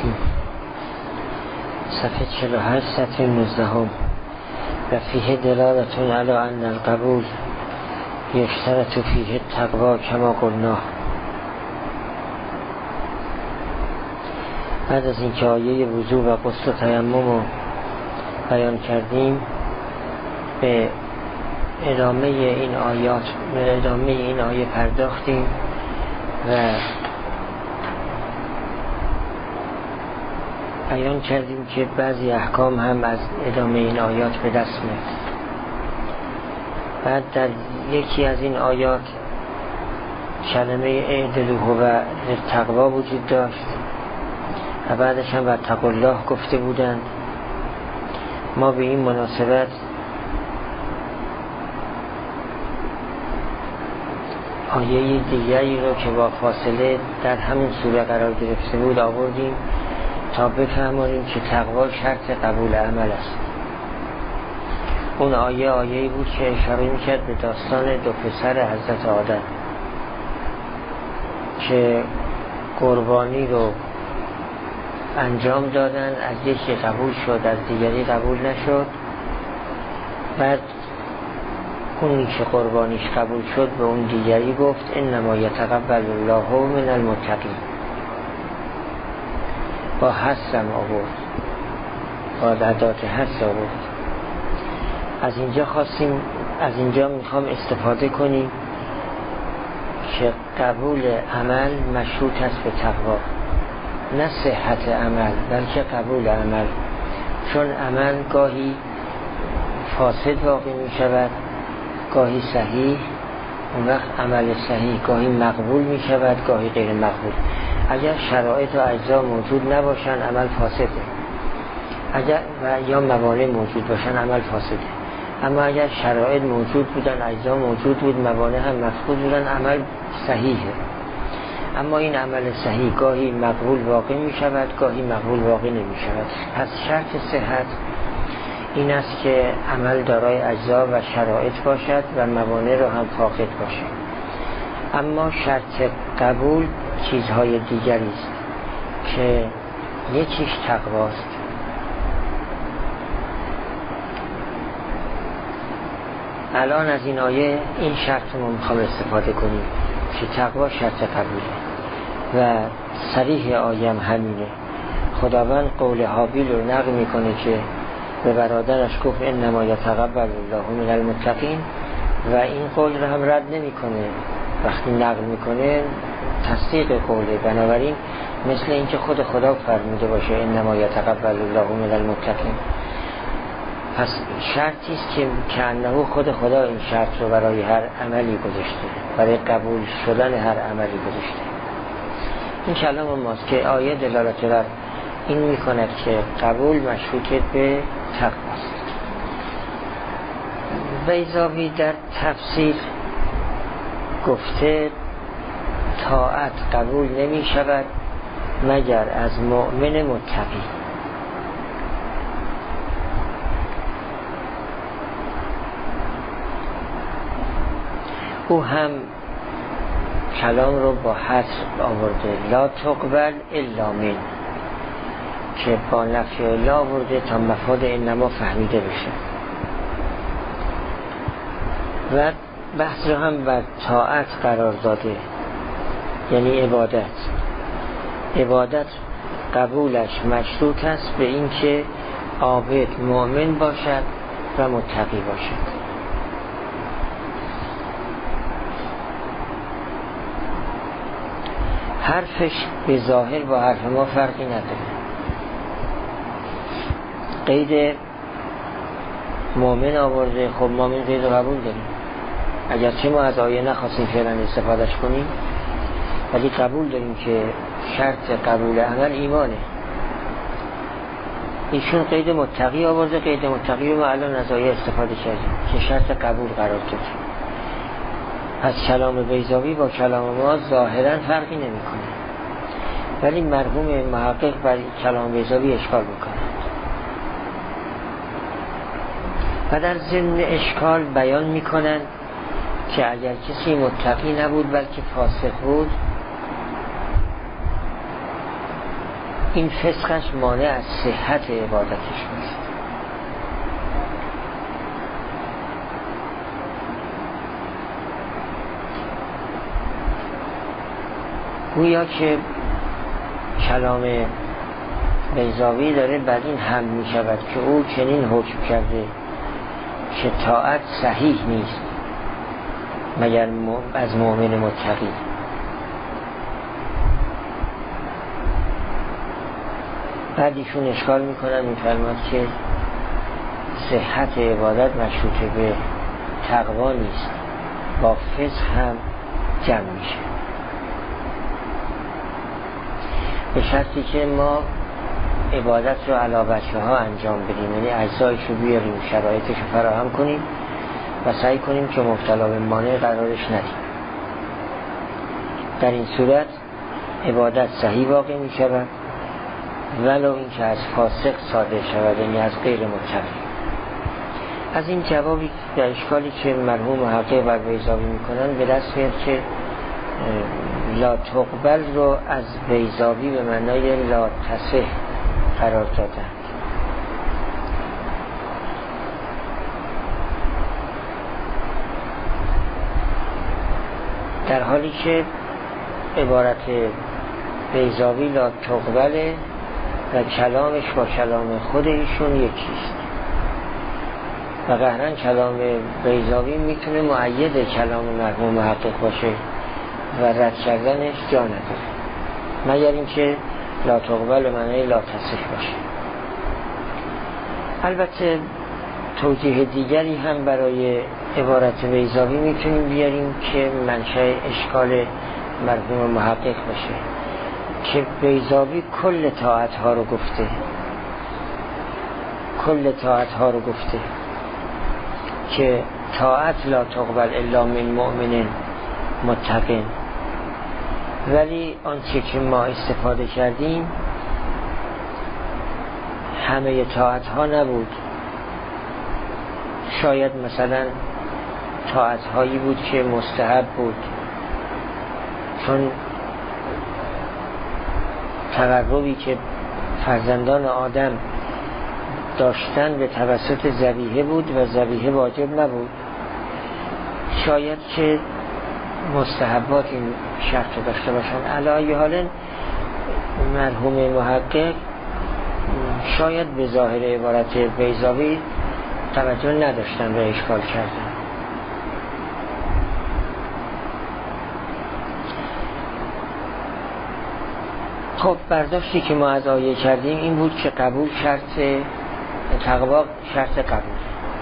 الرحیم. صفحه 48 سطر 19 و فیه دلالتون علی ان القبول یشترط فیه التقوا کما قلنا. بعد از اینکه آیه وضو و غسل و تیمم رو بیان کردیم، به ادامه این آیه پرداختیم و بیان کردیم که بعضی احکام هم از ادامه این آیات به دست میاد. بعد در یکی از این آیات کلمه اعدلوا و تقوا وجود داشت و بعدش هم واتقوا الله گفته بودند. ما به این مناسبت آیه دیگری رو که با فاصله در همین سوره قرار گرفته بود آوردیم تا بفهمانیم که تقوا شرط قبول عمل است. اون آیه‌ای بود که اشاره میکرد به داستان دو پسر حضرت آدم که قربانی رو انجام دادن، از یکی قبول شد از دیگری قبول نشد. بعد اونی که قربانیش قبول شد به اون دیگری گفت انما یتقبل الله من المتقین. با حسم آورد، با ادات حس آورد. از اینجا میخوام استفاده کنیم که قبول عمل مشروط است به تقوا، نه صحت عمل بلکه قبول عمل. چون عمل گاهی فاسد واقع می شود، گاهی صحیح. اون وقت عمل صحیح گاهی مقبول می شود، گاهی غیر مقبول. اگر شرایط و اجزا موجود نباشن عمل فاسده، یا موانع موجود باشن عمل فاسده. اما اگر شرایط موجود بودن، اجزا موجود بود، موانع هم مفقود بودن، عمل صحیحه. اما این عمل صحیح گاهی مقبول واقع می شود، گاهی مقبول واقع نمی شود. پس شرط صحت این است که عمل دارای اجزا و شرایط باشد و موانع را هم فاقد باشد. اما شرط قبول چیزهای دیگری است که یکیش تقواست. الان از این آیه این شرط رو میخوام استفاده کنیم که تقوا شرط قبوله و صریح آیه همینه. خداوند قول حابیل رو نقل میکنه که به برادرش گفت انما یتقبل الله من المتقین و این قول رو هم رد نمیکنه. وقتی نقل میکنه تصدیق قوله. بنابراین مثل اینکه خود خدا فرموده باشه انما یتقبل الله من المتقین. پس شرطی است که انه خود خدا این شرط رو برای هر عملی گذاشته، برای قبول شدن هر عملی گذاشته. این کلام ماست که آیه دلالت بر این میکند که قبول مشروط به تقواست. بیضاوی در تفسیر گفته طاعت قبول نمی شود مگر از مؤمن متقی. او هم کلام رو با حذف آورده، لا تقبل الا من، که با نفی الا آورده تا مفاد انما فهمیده بشه. و بحث رو هم بر طاعت قرار داده، یعنی عبادت قبولش مشروط است به این که عابد مؤمن باشد و متقی باشد. حرفش به ظاهر با حرف ما فرقی نداره. قید مؤمن آورده، خب مؤمن قید رو قبول داریم، اگرچه ما از آیه نخواستیم فعلا استفادهش کنیم ولی قبول داریم که شرط قبول عمل ایمانه. ایشون قید متقی آورده، قید متقی رو ما الان از آیه استفاده کردیم که شرط قبول قرار داد. از کلام بیضاوی با کلام ما ظاهرا فرقی نمی کنه، ولی مرحوم محقق بر کلام بیضاوی اشکال میکنه و در ضمن اشکال بیان میکنن که اگر کسی متقی نبود بلکه فاسق بود این فسقش مانع از صحت عبادتش نیست. گویا که کلام بیضاوی داره بر این هم می شود که او چنین حکم کرده که طاعت صحیح نیست مگر از مؤمن متقی. بعد ایشون اشکال میکنن، میفرماد که صحت عبادت مشروطه به تقوا نیست، با فسق هم جمع میشه، به شرطی که ما عبادت رو علی وجهها ها انجام بدیم، یعنی اجزایش رو بیاریم، شرایطش رو فراهم کنیم و سعی کنیم که مبتلا به مانع قرارش ندیم. در این صورت عبادت صحیح واقع می شود ولو این که از فاسق صادر شود، یعنی از غیر متقی. از این جوابی در اشکالی که مرحوم محقق بر بیضاوی میکنن به دست میاد که لا تقبل رو از بیضاوی به معنای لا تصح قرار دادن. در حالی که عبارت بیضاوی لا تقبل و کلامش با کلام خود ایشون یکیست و قهرن کلام بیضاوی میتونه مؤید کلام مرحوم محقق باشه و رد کردنش جا نداره، مگر اینکه لا تقبل معنی لا تصح باشه. البته توجیه دیگری هم برای عبارت بیضاوی میتونیم بیاریم که منشأ اشکال مرحوم محقق باشه، که بیضاوی کل طاعت ها رو گفته، کل طاعت ها رو گفته که طاعت لا تقبل الا من مؤمن متقین، ولی آنچه که ما استفاده کردیم همه طاعت ها نبود. شاید مثلا طاعت هایی بود که مستحب بود، چون تقربی که فرزندان آدم داشتن به توسط ذبیحه بود و ذبیحه واجب نبود. شاید که مستحبات این شرط داشته باشن. علی ای حال مرحوم محقق شاید به ظاهر عبارت بیضاوی توجه نداشتن و اشکال کردن. خب برداشتی که ما از آیه کردیم این بود که قبول شرط تقوا، شرط قبول.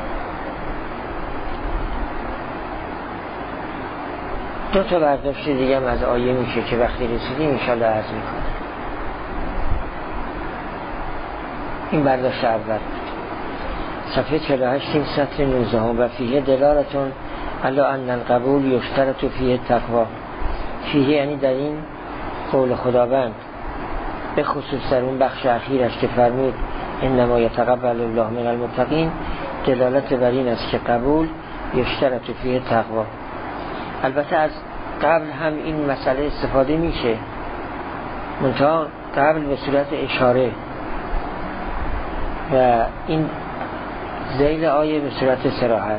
دو تا برداشت دیگه هم از آیه میشه که وقتی رسیدیم انشاءالله عرض میکنم. این برداشت اول صفحه 48 این سطر 19 و فیه دلالتون الا ان القبول یشترط فیه تقوا. فیه یعنی در این قول خداوند، به خصوص در اون بخش اخیرش که فرمود انما یتقبل الله من المتقین، دلالت بر این است که قبول یشترط فیه تقوا. البته از قبل هم این مسئله استفاده میشه، منتها قبل به صورت اشاره و این ذیل آیه به صورت صراحت.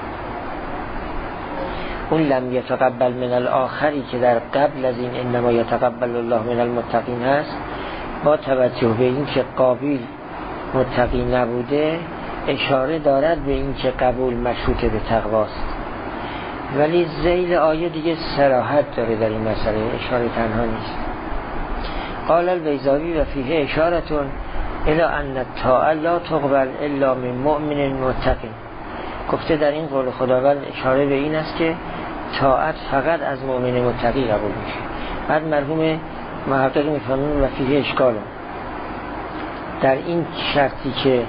اون لم یتقبل من الاخری که در قبل از این انما یتقبل الله من المتقین هست، با توجه به این که قابل متقی نبوده اشاره دارد به این که قبول مشروط به تقواست، ولی ذیل آیه دیگه صراحت داره در این مسئله، اشاره تنها نیست. قال البیضاوی و فیه اشارتون الی ان الطاعه لا تقبل الا من مؤمن متقی. گفته در این قول خداوند اشاره به این است که طاعت فقط از مؤمن متقی قبول میشه. بعد مرحوم محقق میفرمون و فیه اشکال، در این شرطی که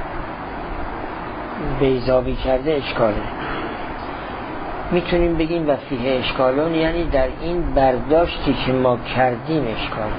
بیضاوی کرده اشکاله. میتونیم بگیم و فیه اشکالون یعنی در این برداشتی که ما کردیم اشکاله،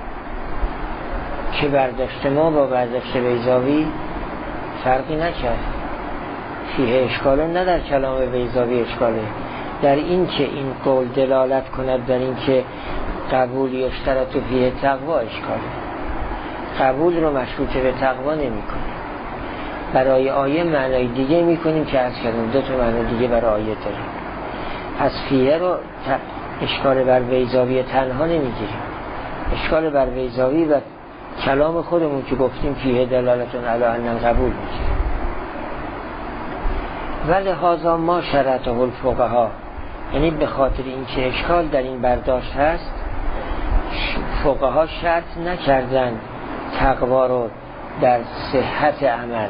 که برداشت ما با برداشت بیضاوی فرقی نکرد. فیه اشکالون نه در کلام بیضاوی اشکاله، در این که این قول دلالت کند در این که قبول یشترط فیه تقوا اشکاله. قبول رو مشروطه به تقوا نمی‌کنه. برای آیه معنای دیگه می‌کنیم که عرض کردم 2 تا معنی دیگه برای آیه داره. از فیه رو اشکال بر بیضاوی تنها نمیگیریم، اشکال بر بیضاوی و کلام خودمون که گفتیم فیه دلالتون علی ان قبول میگیریم. ولی هذا ما شرطه الفقها، یعنی به خاطر اینکه اشکال در این برداشت هست، فقها شرط نکردن تقوا رو در صحت عمل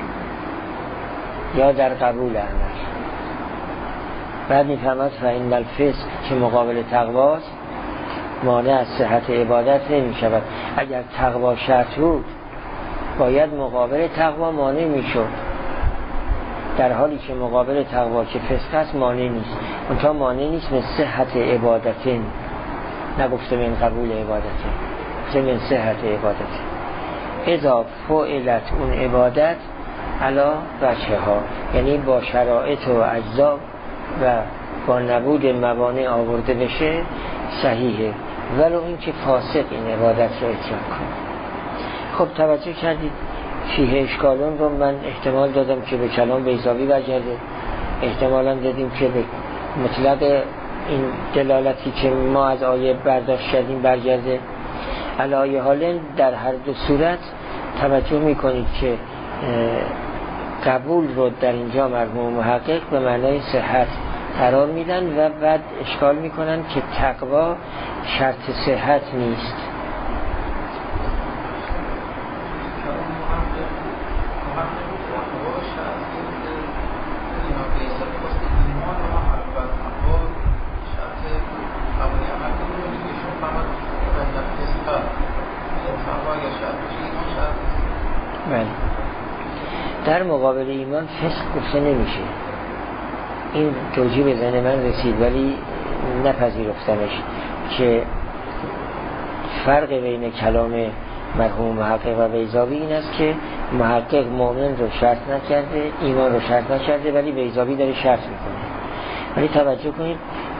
یا در قبول عمل. بعد میفرماد فإن الفسق که مقابل تقواست مانع از صحت عبادت نمی شود. اگر تقوا شرط بود باید مقابل تقوا مانع می شد، در حالی که مقابل تقوا که فسق است مانع نیست. اونجا مانع نیست من صحت عبادت، نگفته من قبول عبادت، گفته من صحت عبادت. اذا فعلت اون عبادت علا وجه ها، یعنی با شرایط و اجزا و با نبود موانع آورده بشه صحیحه، ولو این که فاسق این عبادت رو اتیان کنه. خب توجه کردید فیه اشکالون رو من احتمال دادم که به کلام بیضاوی برگرده، احتمالا دادیم که به مطلق این دلالتی که ما از آیه برداشت کردیم برگرده. علی حال در هر دو صورت توجه میکنید که قبول رو در اینجا مرحوم محقق به معنای صحت قرار میدن و بعد اشکال میکنن که تقوا شرط صحت نیست. بله. در مقابل ایمان فسق گفته نمیشه. این توجیه به ذهن من رسید ولی نپذیرفتمش که فرق بین کلام مرحوم محقق و بیضاوی این است که محقق مؤمن رو شرط نکرده، ایمان رو شرط نکرده، ولی بیضاوی داره شرط میکنه. ولی توجه کنید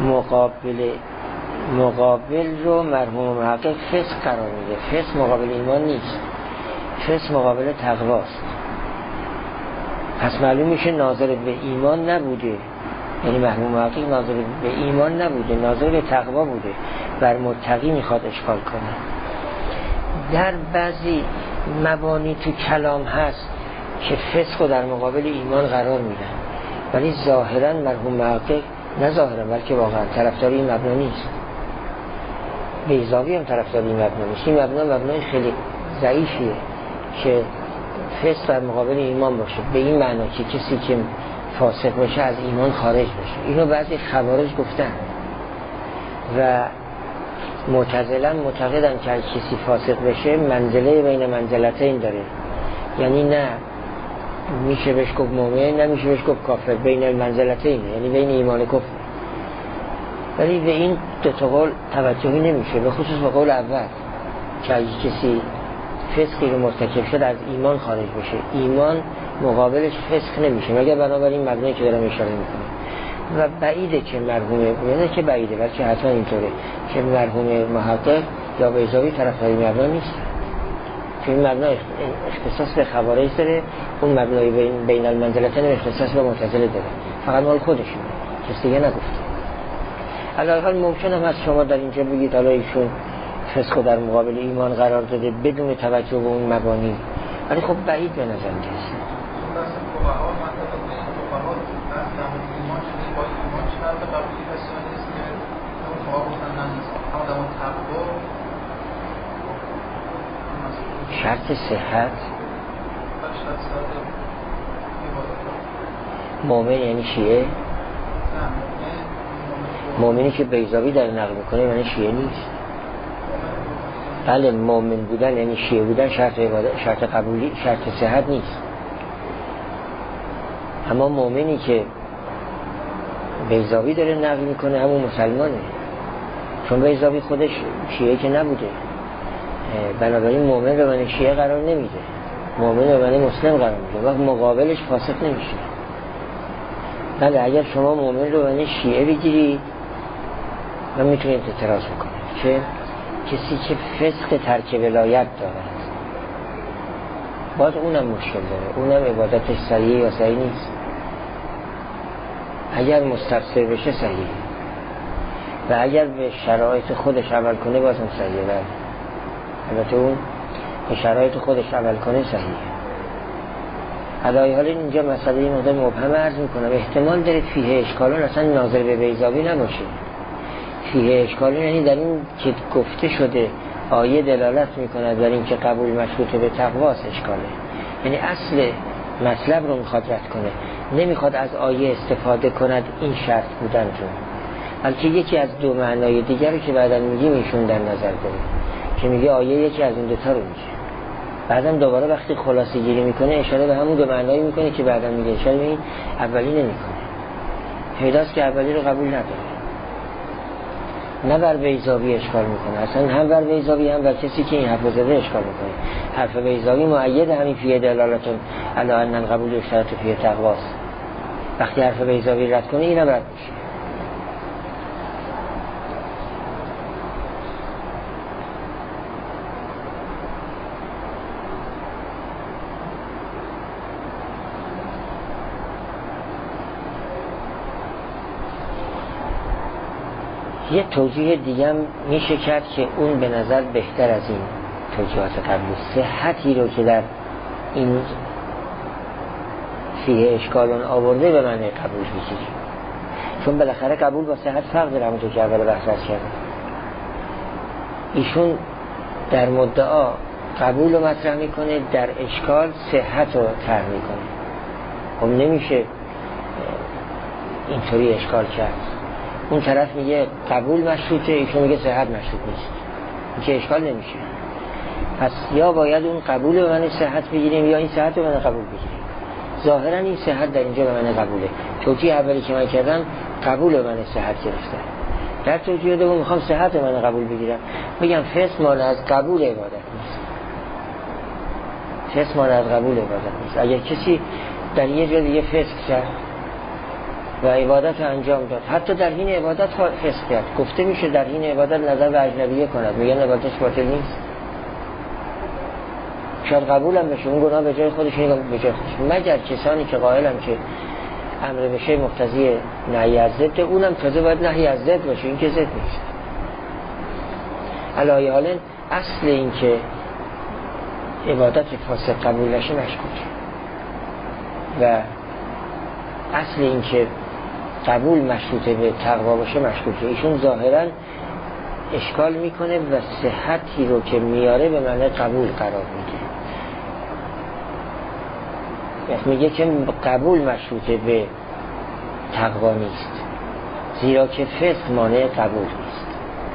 مقابل رو مرحوم محقق فسق قرار میده. فسق مقابل ایمان نیست، فسق مقابل تقواست. پس معلوم میشه ناظر به ایمان نبوده، یعنی مرحوم محقق ناظر به ایمان نبوده، ناظر به تقوا بوده، بر متقی میخواد اشکال کنه. در بعضی مبانی تو کلام هست که فسق رو در مقابل ایمان قرار میدن، ولی ظاهرا مرحوم محقق نه ظاهرا بلکه واقعا طرفدار این مبنا نیست. بیضاوی هم طرفدار این مبنا نیست. این مبنای خیلی ضعیفیه که فسق در مقابل ایمان باشه، به این معنا که کسی که فاسق باشه از ایمان خارج بشه. اینو بعضی خوارج گفتن و معتزله معتقدن که کسی فاسق بشه منزله بین منزلتین داره، یعنی نه میشه بهش گفت مؤمن نمیشه بهش گفت کافر، بین المنزلتین، یعنی بین ایمان و کفر. ولی به این دو تا قول توجهی نمیشه، به خصوص به قول اول که کسی فسقی رو مرتکب شد از ایمان خارج بشه، ایمان مقابلش فسق نمیشه مگر بنابراین مبنایی که دارم اشاره میکنم. و بعیده که مرحوم نه که بعیده بلکه حتما اینطوره که مرحوم محقق یا بیضاوی طرفدار مبنا نیست، که این مبنا اختصاص به خوارج داره، اون مبنای بین المنزلتین اختصاص به معتزله داره، فقط مال خودشونه، کسی دیگه نگفته. علاوه ممکنه از شما در اینجا بگید حالا ایشون فسق در مقابل ایمان قرار داده بدون توجه به اون مبانی، ولی خب بعید به نظر میاد. شرط صحت مؤمن یعنی شیعه، مؤمنی که بیضاوی در نقل میکنه یعنی شیعه نیست. بله مؤمن بودن یعنی شیعه بودن شرط عبادت، شرط قبولی، شرط صحت نیست. اما مؤمنی که بیضاوی داره نقل میکنه همون مسلمانه، چون بیضاوی خودش شیعه که نبوده، بنابراین مؤمن به معنی شیعه قرار نمیده، مؤمن به معنی مسلم قرار میده، وقت مقابلش فاسق نمیشه. بله اگر شما مؤمن رو به معنی شیعه بگیری من میتونید اعتراض بکنید که کسی که فسق ترک ولایت دارد باز اونم مشکل داره، اونم عبادتش صحیح یا صحیح نیست. اگر مستفسر بشه صحیح و اگر به شرایط خودش عمل کنه باز هم صحیحه. البته اون به شرایط خودش عمل کنه صحیحه. علای حال اینجا مسئله این مقدار مبهم عرض میکنم. احتمال داره فیه اشکالون اصلا ناظر به بیضاوی نباشه. فیه اشکالون یعنی در این که گفته شده آیه دلالت میکند در این که قبول مشروط به تقواست اشکاله، یعنی اصل مطلب رو میخواد رد کنه، نمیخواد از آیه استفاده کند این شرط بودن رو، بلکه یکی از دو معنای دیگر رو که بعدا میگیم ایشون در نظر داره که میگه آیه یکی از این دوتا رو میگه. بعدا دوباره وقتی خلاصه گیری میکنه اشاره به همون دو معنایی میکنه که بعدا میگه، اشاره به این اولی نمیکنه. پیداست که اولی رو قبول نداره، نه بر بیضاوی اشکال میکنه، اصلا هم بر بیضاوی هم بر کسی که این حرف زده اشکال میکنه. حرف بیضاوی مؤید همین فیه دلالتون علی ان القبول یشترط فیه تقواست. وقتی حرف بیضاوی رد کنه اینم رد میشه. یه توجیه دیگه هم میشه کرد که اون به نظر بهتر از این توجیهات قبلی، صحتی رو که در این فیه اشکالون آورده به معنی قبول بگیریم، چون بالاخره قبول با صحت فرق داره. همونطور که اول بحث کردم ایشون در مدعا قبول رو مطرح میکنه، در اشکال صحت رو طرح میکنه. خب نمیشه اینطوری اشکال کرد. اون طرف میگه قبول مشروطه، ایشون میگه صحت مشروط نیست، این که اشکال نمیشه. پس یا باید اون قبول به معنی صحت بگیریم یا این صحت به معنی قبول بگیریم. ظاهرا این صحت در اینجا به معنی قبوله. توجیه اولی که من کردم قبول به معنی صحت گرفتم. در توجیه دوم میخوام صحت به معنی قبول بگیرم، میگم فسق مانع از قبول عبادت نیست. فسق مانع از قبول عبادت نیست. اگر کسی در یه جا دیگه فسق کرد و عبادت انجام داد، حتی در این عبادت فسق کرد، گفته میشه در این عبادت نظر به اجنبیه کند، میگن عبادتش باطل نیست. شاید قبول هم بشه، اون گناه به جای خودش نگم به جای خودش، مگر کسانی که قائلن که امر به شی مقتضی نهی از ضد، اونم تازه باید نهی از ضد باشه، این که ضد نیست. علی حال اصل این که عبادت فاسد قبول نشه مشکوکه و اصل این که قبول مشروطه به تقوا باشه مشکوکه. ایشون ظاهرا اشکال میکنه و صحتی رو که میاره به معنی قبول قرار میده. میگه که قبول مشروطه به تقوا نیست، زیرا که فسق مانع قبول نیست.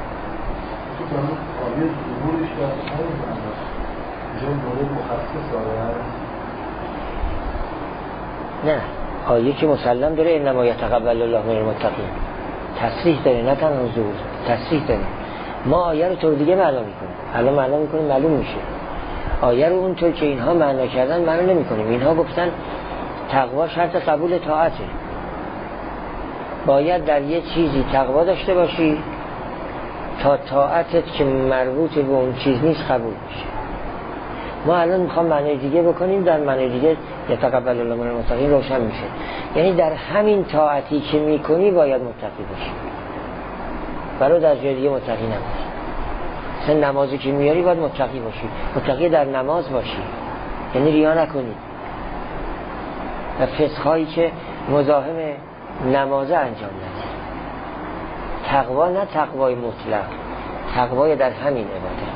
نه، آیه که مسلم داره انما یتقبل الله من المتقین، تصریح داره، نه تنها ظهور، تصریح داره. ما آیه رو طور دیگه معنا میکنیم، الان معنا میکنیم معلوم میشه. آیه رو اونطور که اینها معنا کردن معنا نمیکنیم. اینها گفتن تقوا شرط قبول طاعته، باید در یه چیزی تقوا داشته باشی تا طاعتت که مربوط به اون چیز نیست قبول میشه. ما الان میخوام معنی دیگه بکنیم، در معنی دیگه یتقبل الله من المتقین روشن میشه، یعنی در همین طاعتی که میکنی باید متقی باشی، برای در جای دیگه متقی نباشی. مثلا نمازی که میاری باید متقی باشی، متقی در نماز باشی، یعنی ریا نکنی و فسقایی که مزاحم نمازه انجام ندی. تقوا نه تقوای مطلق، تقوای در همین عبادت.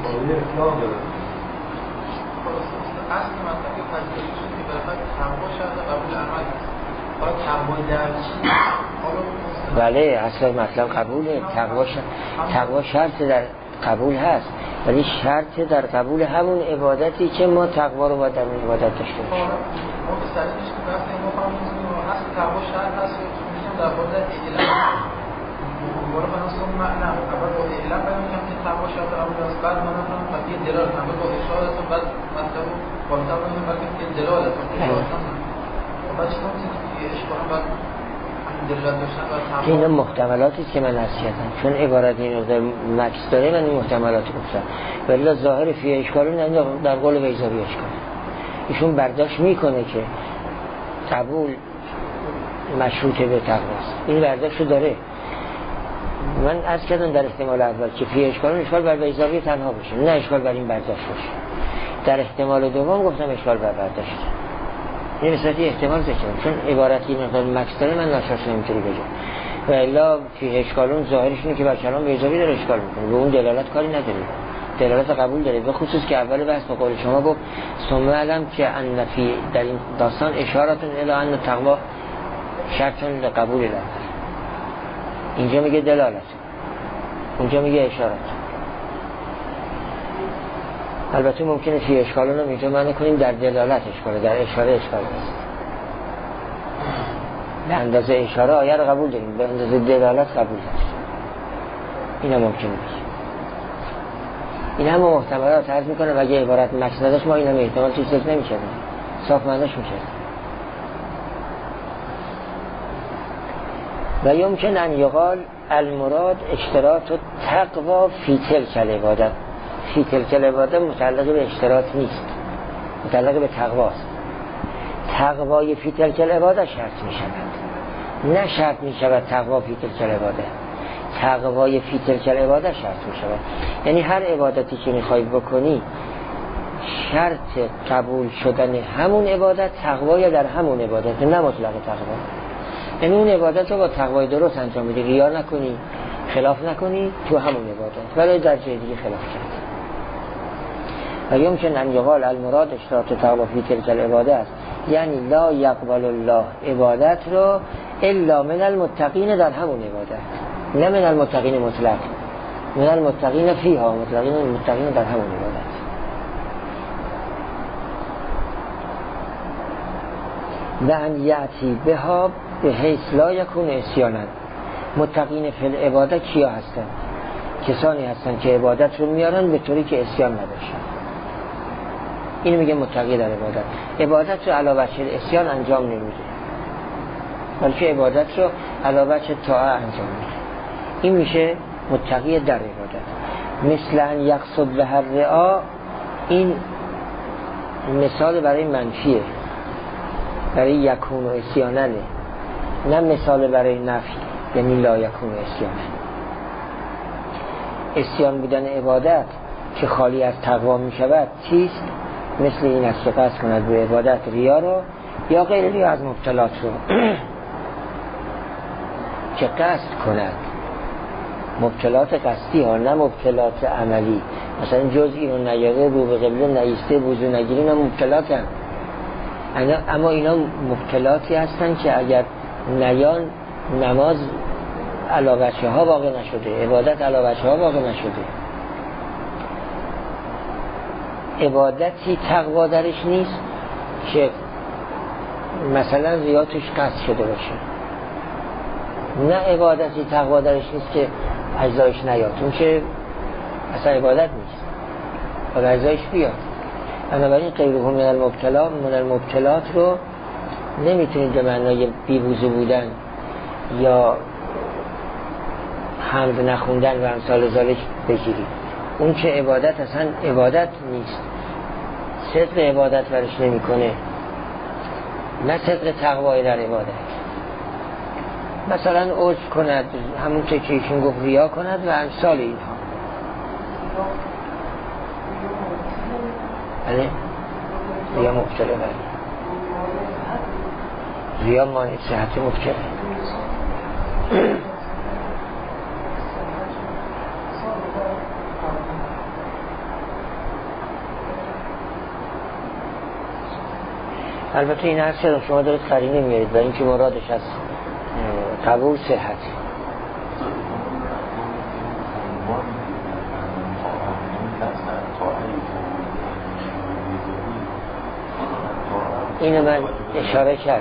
اصل منطقه پذیرش شد که بالاخره تقوا شرط قبول عمل است. حالا تقوا در چی؟ بله، اصل مطلب قبوله. تقوا شرط در قبول هست، ولی شرط در قبول همون عبادتی که ما تقوا رو باید در اون عبادت داشته باشیم. ما به سلیمش که بحث ما فهمیدیم اصل تقوا شرط هست که در مورد اعلام برای من اصلا معنی اول با اعلام بگم که تقوا شرط قبول است، بعد من هم یه دلال هم با اشاره است، بعد مطلب با تقوا بگم که دلال است. بعد چطور میشه اشاره بعد این محتملاتی است که من عرض کردم، چون عبارت این مقدار مکس داره من این محتملات گفتم، ولی ظاهر فی اشکال نه در قول بیضاوی اشکال. ایشون برداشت میکنه که قبول مشروطه به تقواست، این برداشت رو داره. من عرض کردم در احتمال اول که فی اشکال بر بیضاوی تنها بشه، نه اشکال بر این برداشت باشه. در احتمال دوم گفتم اشکال بر برداشت. این مثلا احتمال ذکرم، چون عبارتی مقدار مکس داره من ناشاش نمیتونی بگم. و الا فی اشکالون ظاهرش اینه که بر کلام بیضاوی داره اشکال میکنه، به اون دلالت کاری نداره، دلالت قبول داره. به خصوص که اول بحث به قول شما گفت ثم علم که ان فی در این داستان اشاراتون الی ان تقوا شرطن لقبول الامر. اینجا میگه دلالت، اونجا میگه اشارات. البته ممکنه فی اشکالون هم اینجا معنی کنیم در دلالت اشکاله، در اشاره اشکال است. به اندازه اشاره آیه رو قبول داریم، به اندازه دلالت قبول داریم. این هم ممکنه بشه. این همه محتملات عرض میکنم اگه عبارت مکس نداشت ما این همه احتمال چیز ذکر نمی‌کردیم، صاف معناش میشه. و یمکن ان یقال المراد اشتراط تقوا فی تلک العبادت. فی تلک العبادت متعلق به اشتراط نیست، متعلق به تقواست. تقوای فی تلک العبادت شرط می شود، نه شرط می شود تقوا فی تلک العبادت. تقوای فی تلک العبادت شرط می شود، یعنی هر عبادتی که میخوای بکنی شرط قبول شدن همون عبادت تقوای در همون عبادت، نه مطلق تقوا. یعنی اون عبادت رو با تقوای درست انجام بدی، ریا نکنی، خلاف نکنی تو همون عبادت، ولی در جای دیگه خلاف کرد. و یمکن ان یقال المراد اشتراط تقوا فی تلک العبادت، یعنی لا یقبل الله عبادت رو الا من المتقین در همون عبادت، نه من المتقین مطلق، من المتقین فیها، متقین در همون عبادت. و ان یأتی بها به حیث لا یکون عصیانا. متقین فی العبادت کیا هستن؟ کسانی هستن که عبادت رو میارن به طوری که عصیان نباشه. اینو میگه متقی در عبادت. عبادت رو علی وجه عصیان انجام نمیده، بلکه عبادت رو علی وجه طاعه انجام میده. این میشه متقی در عبادت. مثل ان یقصد به هر رعا، این مثال برای منفیه، برای یکون و عصیانه، نه مثال برای نفی، یعنی لا یکون و عصیانه. عصیان بودن عبادت که خالی از تقوا می شود چیست؟ مثل این است که قصد کند به عبادت ریا رو یا غیر ریا از مبتلات رو که قصد کند، مبتلات قصدی ها، نه مبتلات عملی. مثلا جزئی رو نیاره، رو به قبله نیسته، وضو نگیری، نه مبتلات هم. اما اینا مبتلاتی هستن که اگر نیان نماز علی وجه ها واقع نشده، عبادت علی وجه ها واقع نشده. عبادتی تقوا درش نیست که مثلا ریا توش قصد شده باشه، نه عبادتی تقوا درش نیست که اجزایش نیاد، اون که اصلا عبادت نیست، باید اجزایش بیاد. بنابراین غیره من المبتلات رو نمیتونید به معنای بی‌وضو بودن یا حمد نخوندن و امثال ذالک بگیرید. اون که عبادت اصلا عبادت نیست، صدق عبادت ورش نمی کنه، نه صدق تقوای در عبادت. مثلا عجب کند، همون که ایشون گفت ریا کند و امثال اینها. بله ریا مبتله، بله ریا مانع صحت مبتله. البته این هست که شما دارید قرینه میارید و این که مرادش از قبول صحت. اینو من اشاره کردم،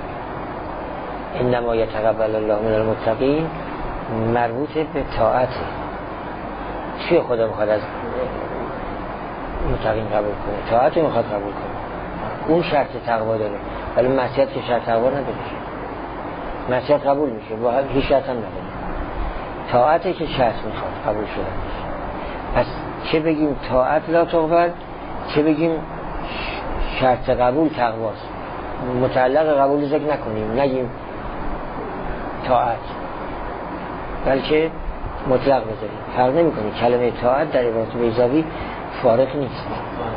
انما یتقبل الله من المتقین مربوط به طاعته. چی خدا میخواد از متقین قبول کنه؟ طاعت میخواد قبول کنه، اون شرط تقوا داره، ولی معصیت که شرط تقوا نداره، معصیت قبول میشه با هیچ شرط هم نداره. طاعته که شرط میخواد قبول شده میشه. پس چه بگیم طاعت لا تقبل، چه بگیم شرط قبول تقواست، متعلق قبول ذکر نکنیم، نگیم طاعت، بلکه مطلق بذاریم. فرق نمی کنیم. کلمه طاعت در عبارت بیضاوی فارق نیست.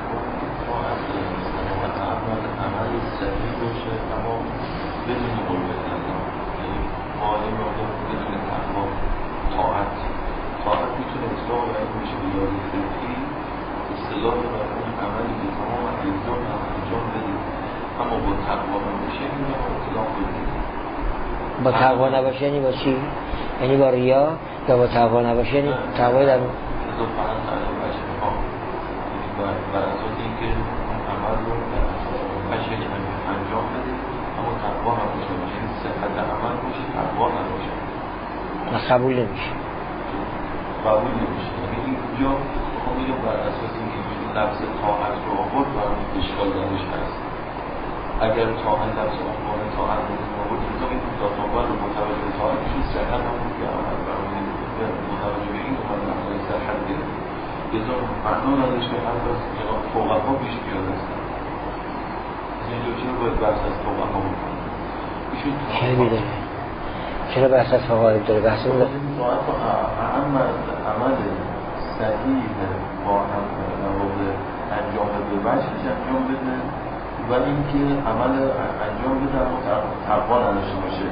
طاعت میتونه اصلاح و این میشه بیاری فقهی اصطلاح برای اون عملی که تمام انجام بدید، اما با تقوا نباشه این رو اطلاق بدید. با تقوا نباشه یعنی با چی؟ یعنی با ریا یا با تقوا نباشه یعنی تقوا در اضافه تعلیم بشه بر اساس اینکه اون عمل رو بشه انجام بدید اما تقوا نباشه، یعنی صحت عمل باشه تقوا نباشه قبول نمیشه. قبول نمیشه. یعنی اینجا میخوام بگم بر اساس اینکه لفظ طاعت رو آورد برای اشکال درش هست. اگر طاعت لفظ عنوان طاعت رو آورد اینجا این داتانبر رو متوجه به طاعت میشه، صحت هم بود که عمل برای متوجه به این اومد نقضای صحت گرفت. یه معنا نداشت که حتی از جناب فقها پیش بیاد هستن. از اینجا چرا باید بحث از فقها بکنم؟ ایشون چرا بحث از فقایب داره؟ بحث اون طاعت و اهم از عمل صحیح با هم نواقع انجام بده بچش انجام بده ولی اینکه عمل انجام بده اما تقوا نداشته باشه.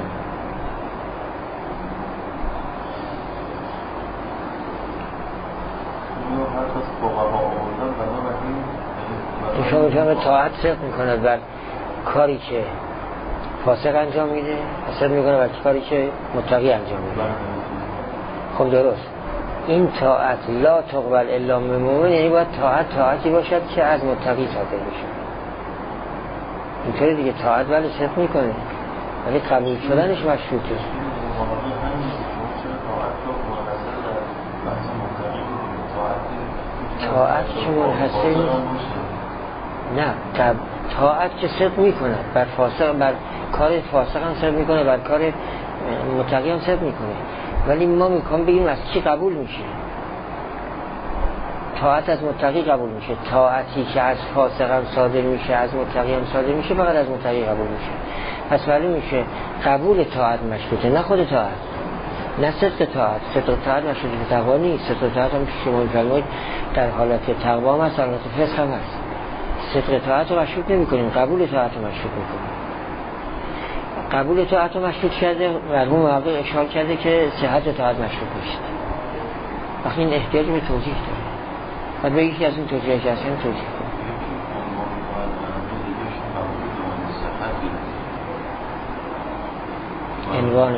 اینو حتی از فقها آوردن بنابراین شما جامعه طاعت صدق میکنه بر کاری که فاسق انجام میده، صدق میکنه بر کاری که متقی انجام میده. خب درست. این طاعت لا تقبل الا من مؤمن، یعنی باید طاعتی باشد که از متقی صادر بشه. اینطوری دیگه طاعت ولی صدق میکنه ولی قبول شدنش مشروطه. طاعت که منحصر نه، طاعت که صدق میکنه بر فاسق، بر کار فاسق هم صدق میکنه، بر کار متقی هم صدق میکنه، ولی ما میخوام بگیم از کی قبول میشه. طاعت از متقی قبول میشه. طاعتی که از فاسق هم صادر میشه از متقی هم صادر میشه فقط از متقی قبول میشه. پس معلوم میشه قبول طاعت مشروطه، نه خود طاعت، نه صدق طاعت. صدق طاعت مشروطه به تقوا نیست. صدق طاعت هم شما میفرمایید در حالت تقوا هم هست، حالت فسق هم هست. صدق طاعت رو مشروط نمی کنیم، قبول طاعت رو مشروط میکنیم. قبول طاعت رو مشروط کرده، مرحوم محقق اشاره کرده که صحت طاعت مشروط میشه. وقتی این احتیاج به توضیح داره و به یکی از این توضیحی که هست توضیح کنیم. عنوان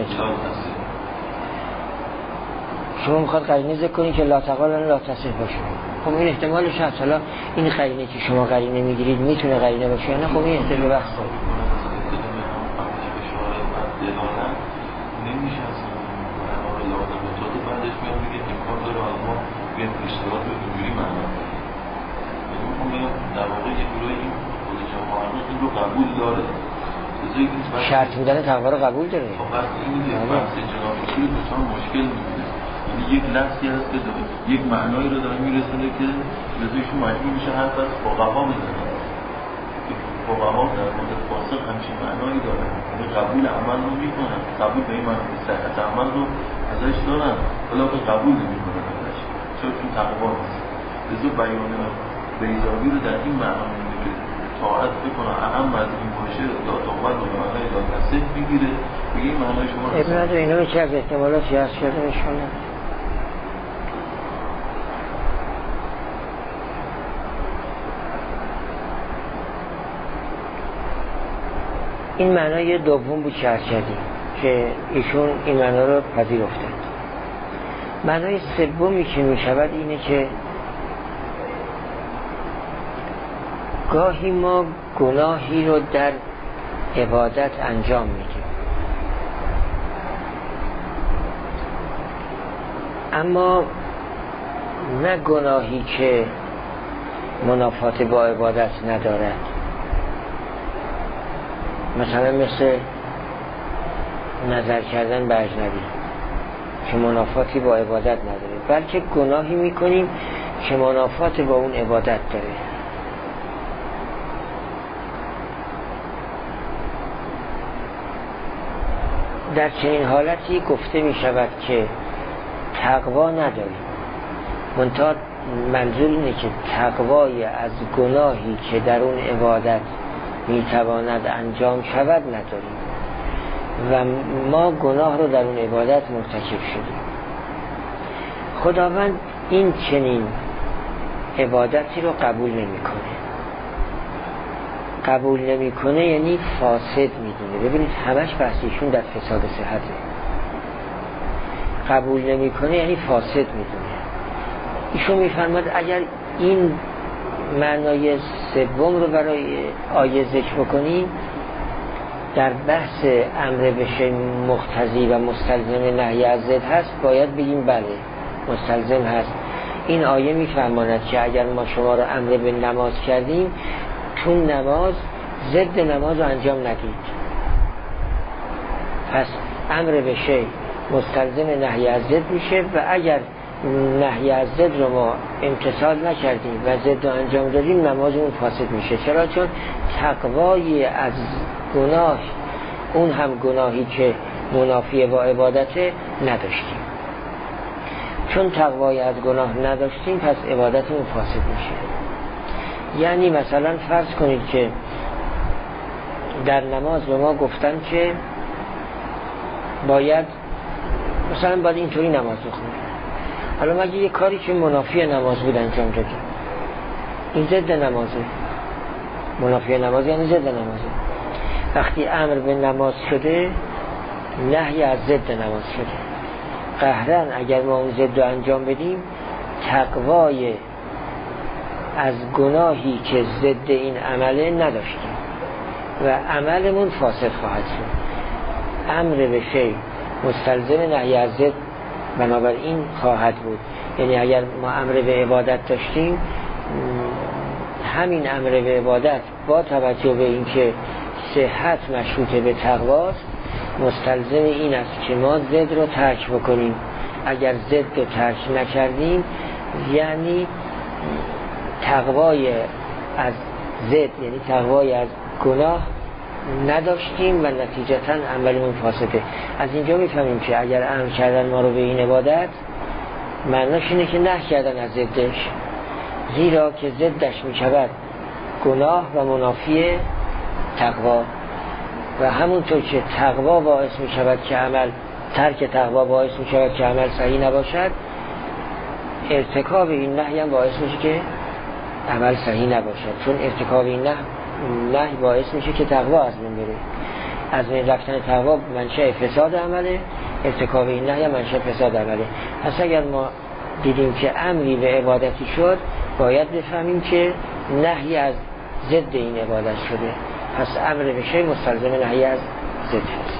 شما میخواد قرینه ذکر کنید که لا تقال لا تصح باشه. خب این احتمالش هست. حالا این قرینه که شما قرینه میگیرید میتونه قرینه باشه یا نه؟ خب این احتمال بحث نمیشه از قرار لازم اجازه بعدش میاد میگه امکان داره از ما بیایم اشتراط رو اینجوری معنا کنیم. یعنی میخوام بگم در واقع یه جورایی این خود جماعت این رو قبول داره. شرط میدن تقوا رو قبول داره. خب وقتی این که بحث جناب اصول بسیار مشکل میکنه. یعنی یک لفظی هست که یک معنایی رو داره میرسونه که لذیشون مجبور میشه حرف از فقها میزنه. فقها در مورد فاسق همچین معنایی دارن، یعنی قبول عمل رو میکنن، قبول به این معنی که صحت عمل رو ازش دارن ولی قبول نمیکنن ازش، چون تقوا نیست. لذا بیان بیضاوی رو در این معنا میگه که طاعت بکنه اهم از این باشه لا تقبل به معنای لا تصح میگیره، میگه این معنای شما ابن اینو چه از احتمالاتی هست شده نشونه. این معنای دوم بود که عرض کردیم که ایشون این معنا رو پذیرفتند. معنای سومی که می شود اینه که گاهی ما گناهی رو در عبادت انجام میدیم اما نه گناهی که منافات با عبادت ندارد، مثلا مثل نظر کردن به اجنبی که منافاتی با عبادت نداره، بلکه گناهی میکنیم که منافات با اون عبادت داره. در چنین حالتی گفته می شود که تقوا نداریم. منتها منظور اینه که تقوای از گناهی که در اون عبادت می تواند انجام شود نداریم و ما گناه رو در اون عبادت مرتکب شدیم. خداوند این چنین عبادتی رو قبول نمیکنه. قبول نمیکنه یعنی فاسد میدونه. ببینید همش بحثیشون در فساد صحته. قبول نمیکنه یعنی فاسد میدونه. ایشون میفرماد اگر این معنای سوم رو برای آیه ذکر بکنیم، در بحث امر به شیء مقتضی و مستلزم نهی از ضد هست، باید بگیم بله مستلزم هست. این آیه میفرماند که اگر ما شما رو امر به نماز کردیم، تو نماز ضد نماز رو انجام ندید. پس امر به شیء مستلزم نهی از ضد میشه و اگر نهی از ضد رو ما امتثال نکردیم و ضد رو انجام دادیم، نمازمون فاسد میشه. چرا؟ چون تقوای از گناه، اون هم گناهی که منافی با عبادته، نداشتیم. چون تقوای از گناه نداشتیم، پس عبادتمون فاسد میشه. یعنی مثلا فرض کنید که در نماز به ما گفتن که باید اینطوری نماز بخونید. حالا ما یه کاری که منافی نماز بود انجام دادیم، این ضد نمازه. منافی نماز یعنی ضد نمازه. وقتی امر به نماز شده، نهی از ضد نماز شده. قهرن اگر ما اون ضد رو انجام بدیم، تقوای از گناهی که ضد این عمله نداشتیم و عملمون فاسد خواهد شد. امر به شیء مستلزم نهی از ضد بنابراین خواهد بود. یعنی اگر ما امر به عبادت داشتیم، همین امر به عبادت با توجه به اینکه صحت مشروطه به تقواست، مستلزم این است که ما ضد رو ترک بکنیم. اگر ضد رو ترک نکردیم، یعنی تقوای از ضد، یعنی تقوای از گناه نداشتیم و نتیجتاً عملمون فاسده. از اینجا میفهمیم که اگر امر کردن ما رو به این عبادت، معناش اینه که نهی کردن از ضدش، زیرا که ضدش میشود گناه و منافی تقوا. و همونطور که تقوا باعث میشود که عمل، ترک تقوا باعث میشود که عمل صحیح نباشد، ارتکاب این نهی هم باعث میشه که عمل صحیح نباشد. چون ارتکاب این نهی باعث میشه که تقوا از بین بره. از بین رفتن تقوا منشأ فساد عمله، ارتکاب این نهی هم منشأ فساد عمله. پس اگر ما دیدیم که امری به عبادتی شد، باید بفهمیم که نهی از ضد این عبادت شده. پس امر به شیء مستلزم نهی از ضد هست.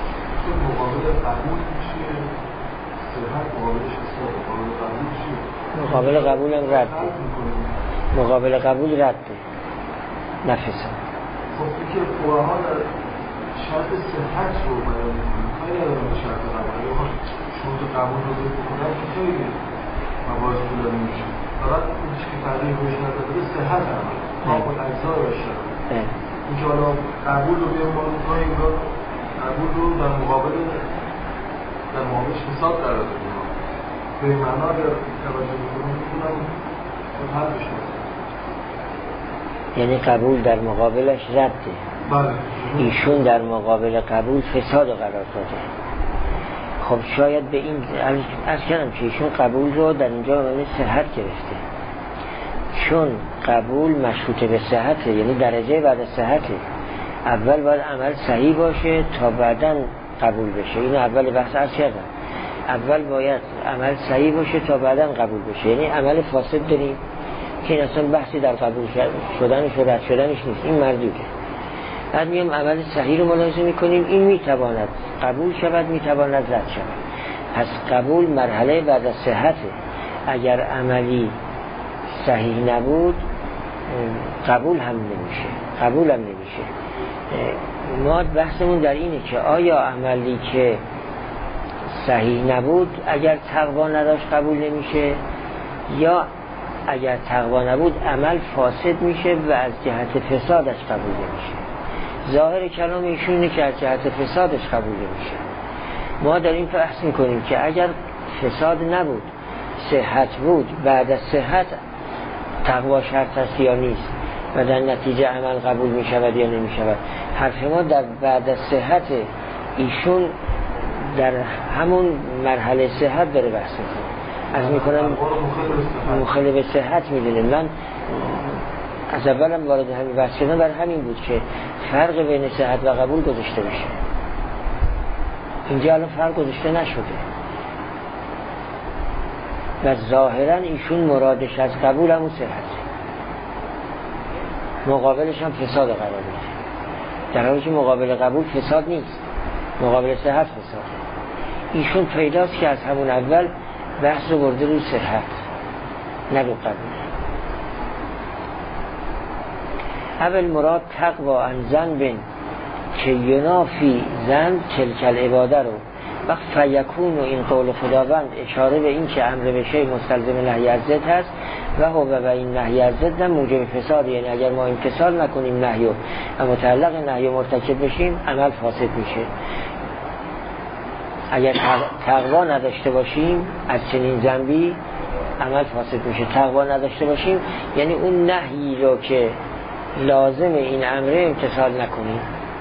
مقابل قبول هم رد. مقابل قبول رد نفسه. خب که فقها در شرط صحت رو بیان می‌کنن، خیلی از شرط قبول چون تو قبول رو بکنن که خیلی مباحث طولانی میشه. فقط اون چیزی که تعریف روش نداره صحت عمل، کامل اجزا رو داشته. اینکه حالا قبول رو بیان ما می‌کنیم، انگار قبول رو در مقابلش فساد قرار بدیم. به این معنا اگر توجه بکنیم می‌تونم حل بشه. یعنی قبول در مقابلش رده. ایشون در مقابل قبول فساد قرار داده. خب شاید به این از کنم که ایشون قبول رو در اینجا به معنی صحت گرفته، چون قبول مشروطه به صحته، یعنی درجه بعد صحته. اول باید عمل صحیح باشه تا بعداً قبول بشه. اینو اول بحث عرض کردم. اول باید عمل صحیح باشه تا بعداً قبول بشه. یعنی عمل فاسد داریم که این اصلا بحثی در قبول شدنش و رد شدنش نیست، این مردوده. بعد میام عمل صحیح رو ملاحظه میکنیم، این میتواند قبول شود، میتواند رد شود. پس قبول مرحله بعد از صحته. اگر عملی صحیح نبود، قبول هم نمیشه. ما بحثمون در اینه که آیا عملی که صحیح نبود اگر تقوا نداشت قبول نمیشه، یا اگر تقوا نبود عمل فاسد میشه و از جهت فسادش قبول نمیشه. ظاهر کلام ایشون اینه که از جهت فسادش قبول نمیشه. ما داریم بحث میکنیم که اگر فساد نبود صحت بود، بعد از صحت تقوا شرط است یا نیست و در نتیجه عمل قبول میشود یا نمیشود. حرف ما در بعد از صحت، ایشون در همون مرحله صحت داره بحث میکنه. از میکنم مخالف به صحت میدونه. من از اولم وارد همین بحث شدم بر همین بود که فرق بین صحت و قبول گذاشته بشه. اینجا الان فرق گذاشته نشده و ظاهرا ایشون مرادش از قبول همون صحت، مقابلش هم فساد قرار میده، در حالی که مقابل قبول فساد نیست، مقابل صحت فساد. ایشون پیداست که از همون اول بحث رو برده روی صحت نه رو قبول. اول مراد تقوا عن ذنب که ینافی ذنب تلک العباده رو وقت فیکون و این قول خداوند اشاره به این که امر به شیء مستلزم نهی از ضد هست و هو و این نهی از ضد موجب فساد. یعنی اگر ما امتثال نکنیم نهی و متعلق نهی و مرتکب بشیم عمل فاسد میشه. اگر تقوا نداشته باشیم از چنین ذنبی عمل فاسد میشه. تقوا نداشته باشیم یعنی اون نهی رو که لازم این امره امتثال نکنیم.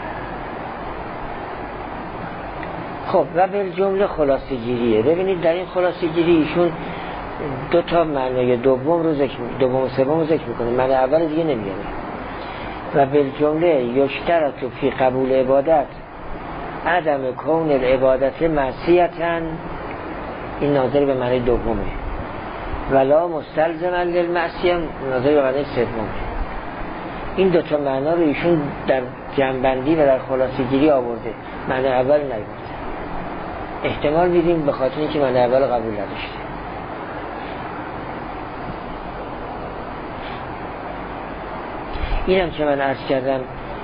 خب و به جمله خلاصه گیریه. ببینید در این خلاصه گیری ایشون دو تا معنی دوم و سوم رو ذکر میکنه، معنی اول دیگه نمیاره. و به جمله یشترط فی قبول عبادت عدم کون العبادت معصیتا، این ناظر به معنی دومه، ولا مستلزما للمعصیه ناظر به معنی سومه. این دو تا معنا رو ایشون در جمع‌بندی و در خلاصه گیری آورده، معنی اول نیورده. احتمال میدیم به خاطر اینکه معنی اول قبول نداشته. اینم که من عرض کردم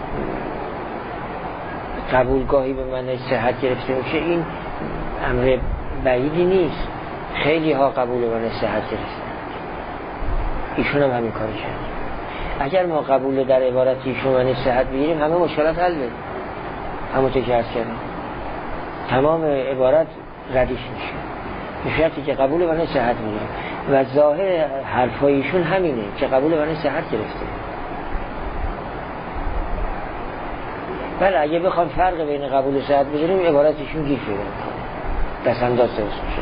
قبولگاهی به معنی صحت گرفته میشه، این امر بعیدی نیست. خیلی ها قبول به معنی صحت گرفتن، ایشون هم همین کاری کرد. اگر ما قبول در عبارت ایشون معنی صحت بگیریم همه مشکلات حله. همونطور که عرض کردم تمام عبارت ردیش میشه به شرطی که قبول معنی صحت میگیریم و ظاهر حرفایشون همینه که قبول معنی صحت گرفته. بله اگه بخوام فرق بین قبول و صحت بگیریم عبارتشون گیر شده دست انداز درست میشه.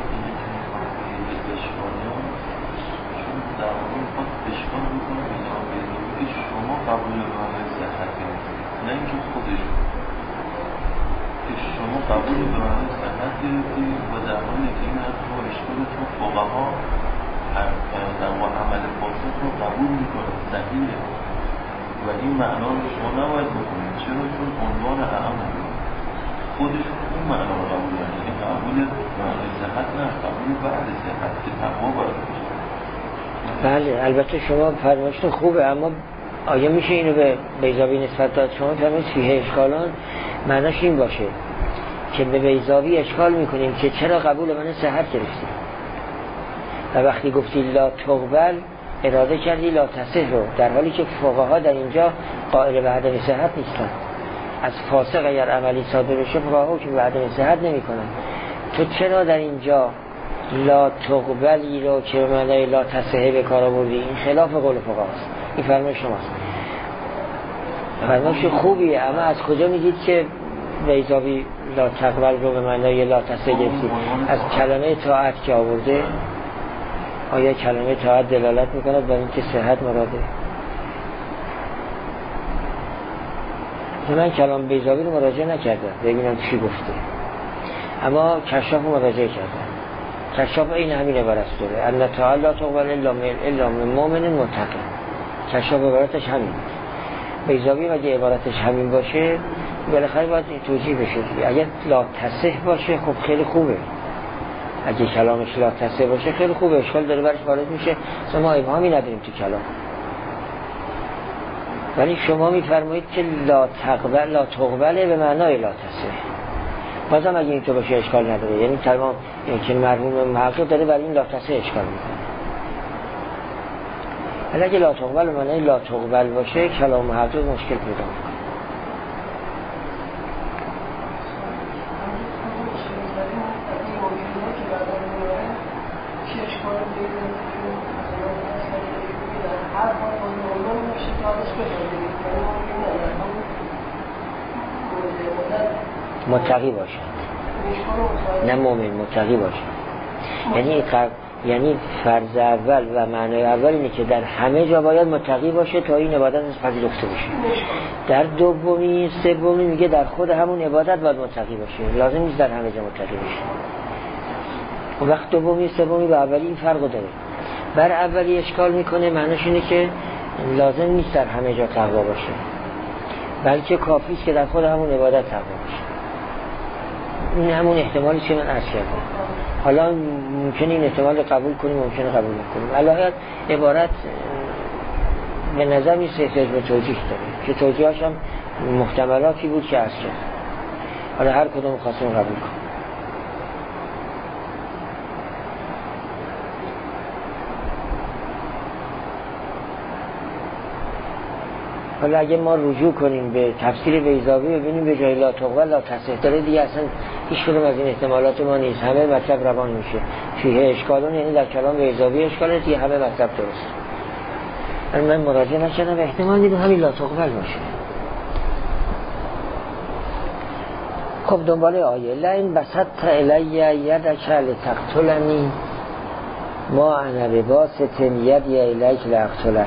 قبول معنی صحت گرفتید، نه اینکه خودش که شما قبول به معنی صحت گرفتید و در حالی که این حرف رو اشکالتون فقها در عمل فاسد رو قبول میکنه صحیحه و این معنا رو شما نباید بکنید. چرا؟ چون عنوان اعم خودش اون معنا رو قبول داره، یعنی قبول معنی صحت نه، قبول بعد صحت که تقوا باید باشه. بله البته شما فرمایشتون خوبه، اما آیا میشه اینو به بیضاوی نسبت داد؟ شما فرمایید فیه اشکالان معناش این باشه که به بیضاوی اشکال میکنیم که چرا قبول من صحت گرفتیم و وقتی گفتی لا تقبل اراده کردی لا تصح رو، در حالی که فقها در اینجا قائل به عدم صحت نیستن. از فاسق اگر عملی صادر بشه فقها که به عدم صحت نمیکنن. تو چرا در اینجا لا تقبلی رو که به معنای لا تصح به کار آوردی؟ این خلاف قول فقهاست. این فرمایش شماست. فرمایش خوبیه، اما از کجا میگید که بیضاوی لا تقبل رو به معنای لا تصح گرفتید؟ از کلمه طاعت که آورده. آیا کلمه طاعت دلالت میکنه بر اینکه صحت مراده؟ من کلام بیضاوی رو مراجعه نکردم ببینم چی گفته، اما کشاف رو مراجعه کردم. کشاف این همین عبارت داره ان تعالی لا تقبل الا من مؤمن متقی. کشاف عبارتش همین. بیضاوی اگه عبارتش همین باشه بالاخره باید این توجیه بشه دیگه. اگر لا تصح باشه خب خیلی خوبه، اگه کلامش لا تصح باشه خیلی خوبه، اشکال داره برش وارد میشه، ما ابهامی نداریم تو کلام. ولی شما میفرمایید که لا تقبل به معنای لا تصح. بازم اگه این تو باشه اشکال نداره، یعنی تمام که مرحوم محقق داره برای این لا تصح اشکال میکنه. ولی اگه لا تقبل به معنای لا تقبل باشه کلام محقق مشکل پیدا میکنه. متقی باشد، نه مؤمن، متقی باشد. یعنی فرض اول و معنای اول اینه که در همه جا باید متقی باشه تا این عبادت از پذیرفته بشه. در دومی سومی میگه در خود همون عبادت باید متقی باشه، لازم نیست در همه جا متقی باشه. اون وقت دومی سومی با اولی این فرق داره. بر اولی اشکال میکنه، معنیش اینه که لازم نیست در همه جا تقوا باشه، بلکه کافی است که در خود همون عبادت تقوا باشه. این همون احتمالی که من عرض کردم. حالا ممکنه این احتمال قبول کنیم، ممکنه قبول نکنیم. الهیات عبارت به نظر نیست احتیاج به توجیه داره که توجیهاش هم محتملاتی بود که عرض کرد. حالا هر کدوم خواستیم قبول کنیم. حالا اگه ما رجوع کنیم به تفسیر بیضاوی ببینیم به جای لا تقبل لا تصح داره دیگه، اصلا هیچ کدوم از این احتمالات ما نیست، همه مطلب روان میشه. فیه اشکالون یعنی در کلام بیضاوی اشکاله دیگه، همه مطلب درست. من مراجعه نکردم، احتمال میدم همین لا تقبل باشه. خب دنبال آیه لئن بسطت الی یدک لتقتلنی ما انا بباسط یدی الیک لاقتلک.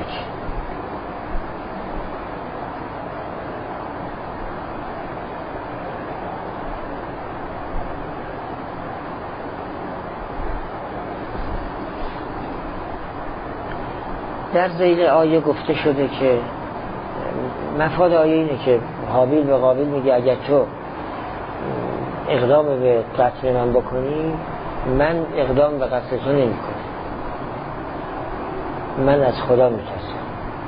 در ذیل آیه گفته شده که مفاد آیه اینه که حابیل به قابیل میگه اگر تو اقدام به قتل من بکنی، من اقدام به قتل تو نمی کنم، من از خدا میترسم،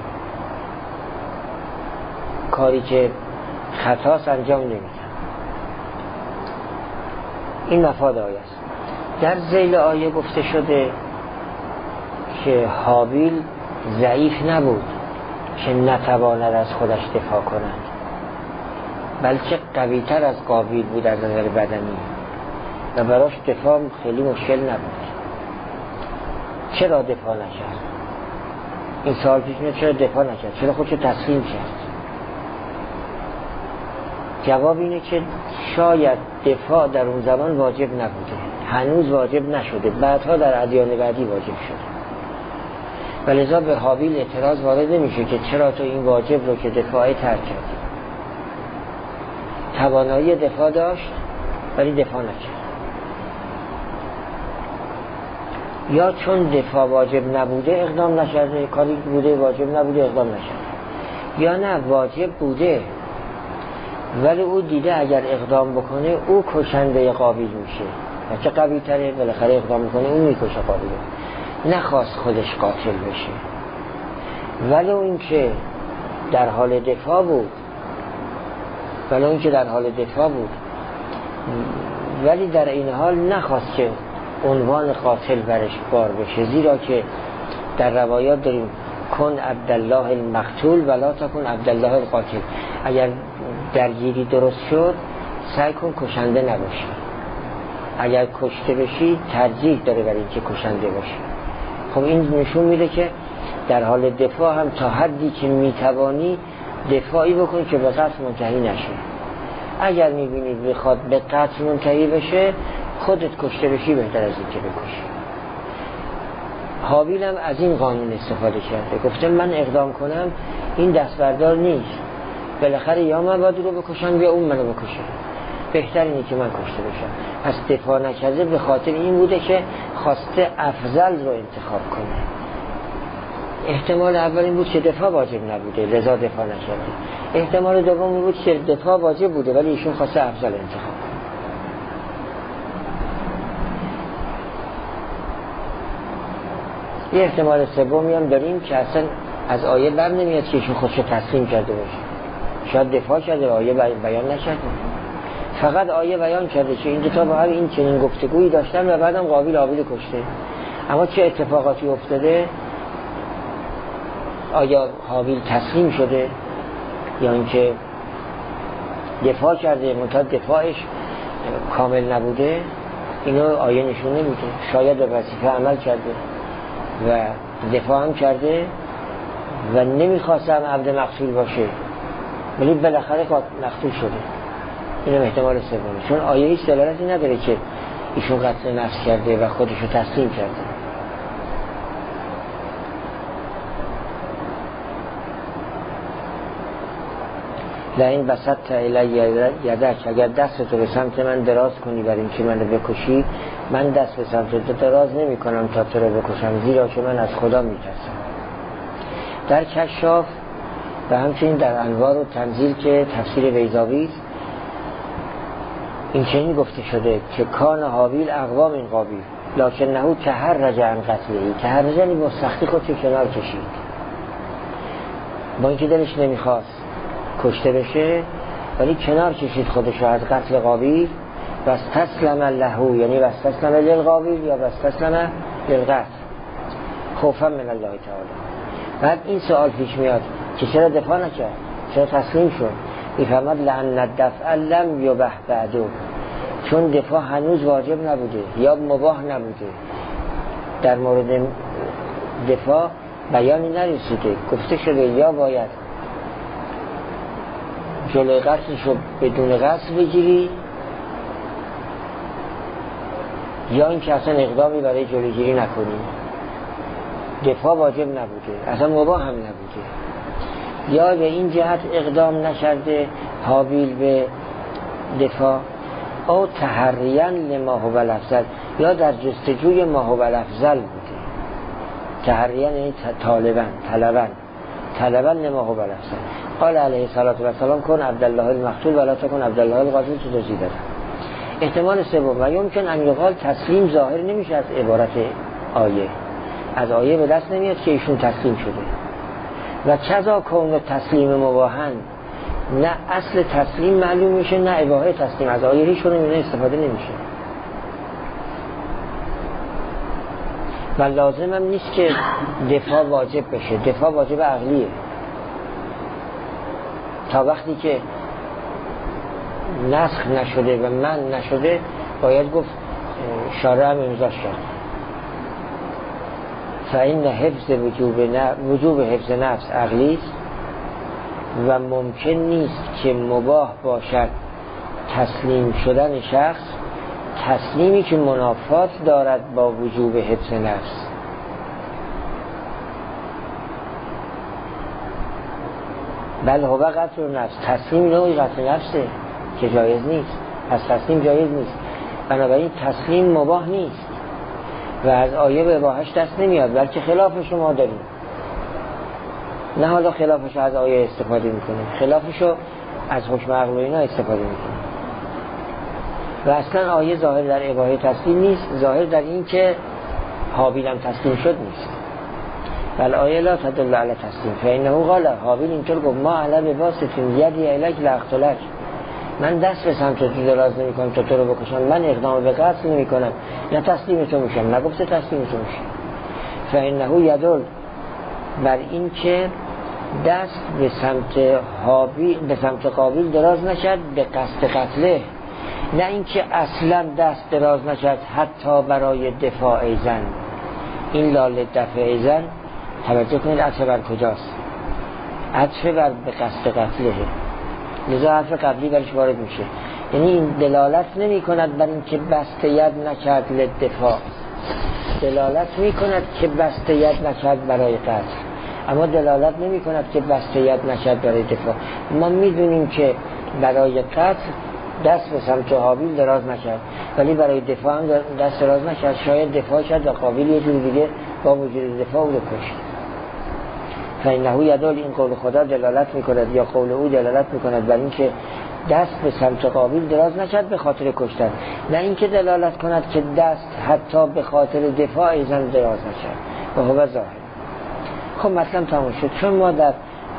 کاری که خطاست انجام نمیدم. این مفاد آیه است. در ذیل آیه گفته شده که حابیل ضعیف نبود که نتواند از خودش دفاع کند، بلکه قوی‌تر از قابیل بود از نظر بدنی و براش دفاع خیلی مشکل نبود. چرا دفاع نکرد؟ این سوال پیش میاد چرا دفاع نکرد؟ چرا خودشو تسلیم کرد؟ جواب اینه که شاید دفاع در اون زمان واجب نبوده، هنوز واجب نشده، بعدها در ادیان بعدی واجب شده. ولذا به حابیل اعتراض وارد نمیشه که چرا تو این واجب رو که دفاعی ترک کردی. توانایی دفاع داشت ولی دفاع نکرد. یا چون دفاع واجب نبوده اقدام نشده، کاری بوده واجب نبوده اقدام نشده، یا نه واجب بوده ولی او دیده اگر اقدام بکنه او کشنده قابیل میشه و چه قوی تره، بالاخره اقدام میکنه اون میکشه قابیل، نخواست خودش قاتل بشه. ولی اون که در حال دفاع بود، ولی در این حال نخواست که عنوان قاتل برش بار بشه، زیرا که در روایات داریم کن عبدالله المقتول ولا تکن عبدالله القاتل. اگر درگیری درست شد سعی کن کشنده نباشی، اگر کشته بشی ترجیح داره برای اینکه کشنده باشی. خب این نشون میده که در حال دفاع هم تا حدی که میتوانی دفاعی بکن که به قتل منتهی نشه. اگر میبینید بخواد به قتل منتهی بشه خودت کشته بشی بهتر از اینکه بکشی. حابیل هم از این قانون استفاده کرده، گفته من اقدام کنم این دستبردار نیست، بالاخره یا من باید رو بکشم یا اون منو بکشه، بهتر اینه که من کشته بشم. پس دفاع نکرده به خاطر این بوده که خواسته افضل رو انتخاب کنه. احتمال اول این بود که دفاع واجب نبوده لذا دفاع نکرده. احتمال دوم این بود که دفاع واجب بوده ولی ایشون خواسته افضل انتخاب کنه. یه احتمال سومی هم داریم که اصلا از آیه بر نمیاد که ایشون خودشو تسلیم کرده باشه، شاید دفاع کرده و آیه بیان نکرده، فقط آیه بیان کرده که این دوتا با هم این چنین گفتگویی داشتن و بعدم قابیل حابیل کشته. اما چه اتفاقاتی افتاده؟ آیا حابیل تسلیم شده یا اینکه دفاع کرده منتها دفاعش کامل نبوده؟ اینو آیه نشون نمیده. شاید به وظیفه عمل کرده و دفاع هم کرده و نمیخواستم عبد مقتول باشه ولی بالاخره مقتول شده. اینم احتمال سومی، چون آیه هیچ دلالتی نداره که ایشون قتل نفس کرده و خودشو تسلیم کرده. لئن بسطت الی یدک، اگر دستتو به سمت من دراز کنی برای اینکه منو بکشی، من دست به سمت تو دراز نمی کنم تا تو رو بکشم، زیرا که من از خدا میترسم. در کشاف و همچنین در انوار و تنزیل که تفسیر بیضاوی است، این چنین گفته شده که کان حابیل اقوا من قابیل لکنه تحرج عن قتله. تحرج یعنی با سختی خودشو کنار کشید، با اینکه دلش نمیخواست کشته بشه ولی کنار کشید خودشو از قتل قابیل. و استسلم له، یعنی و استسلم للقابیل یا و استسلم للقتل خوفا من الله تعالی. بعد این سوال پیش میاد که چرا دفاع نکرد، چرا تسلیم شد؟ میفهمد لأن الدفع لم یبح بعدو، چون دفاع هنوز واجب نبوده یا مباح نبوده. در مورد دفاع بیانی نرسیده، گفته شده یا باید جلوی قتلش رو بدون قصد بگیری یا اینکه اصلا اقدامی برای جلوگیری نکنی. دفاع واجب نبوده، اصلا مباح هم نبوده. یا به این جهت اقدام نکرده حابیل به دفاع، او تحریا لما هو الافضل، یا در جستجوی ما هو الافضل بوده. تحریا یعنی طلبا لما هو الافضل. قال علیه الصلاة والسلام کن عبدالله المقتول ولا تکن عبدالله القاتل، تو توضیح دادم. احتمال سوم و یمکن ان یقال تسلیم ظاهر نمیشه از عبارت آیه، از آیه به دست نمیاد که ایشون تسلیم شده. و کذا کون تسلیم مباحن، نه اصل تسلیم معلوم میشه نه اباحه تسلیم، از آیه هیچ کنه استفاده نمیشه. و لازم هم نیست که دفاع واجب بشه، دفاع واجب عقلیه. تا وقتی که نسخ نشده و من نشده باید گفت شارع هم امضاش کرد. فإن حفظ وجوب حفظ نفس عقلی است و ممکن نیست که مباح باشد تسلیم شدن شخص، تسلیمی که منافات دارد با وجوب حفظ نفس. بل هو قتل نفس، تسلیم نوعی قتل نفسه که جایز نیست، از تسلیم جایز نیست. بنابراین تسلیم مباح نیست و از آیه به اباحش دست نمیاد، بلکه خلافش رو ما داریم. نه حالا خلافش رو از آیه استفاده میکنیم، خلافش رو از حکم عقل و اینا استفاده میکنیم. و اصلا آیه ظاهر در اباحه تسلیم نیست، ظاهر در این که حابیل هم تسلیم شد نیست. بل آیه لا تدل علی تسلیم فانه قال حابیل اینطور گفت ما علی بواسطه یدی الیک لاقتلک، من دست به سمت تو دراز نمی کنم تا تو رو بکشم، من اقدام به قتل نمی کنم، نه تسلیم تو میشم، نگفته تسلیم تو میشم. فانه یدل بر این که دست به سمت حابیل به سمت قابیل دراز نشد به قصد قتله، نه اینکه اصلا دست دراز نشد حتی برای دفاع زن. این لال دفع زن توجه کنید عطف بر کجاست، عطف بر به قصد قتله، لذا حرف قبلی برش وارد میشه. یعنی این دلالت نمی کند بر این که بست ید نکرد لدفاع، دلالت می کند که بست ید نکرد برای قتل، اما دلالت نمی کند که بست ید نکرد برای دفاع. ما میدونیم که برای قتل دست به سمت حابیل دراز نکرد، ولی برای دفاع هم دست دراز نکرد. شاید دفاع کرد و قابیل یه جور دیگه با وجود دفاع او رو کشت. فإنه یدل، این قول خدا دلالت میکند یا قول او دلالت میکند بر این که دست به سمت قابیل دراز نکرد به خاطر کشتن، نه اینکه دلالت کند که دست حتی به خاطر دفاع زن دراز نکرد و هو ظاهر. خب مطلب تمام شد. چون ما در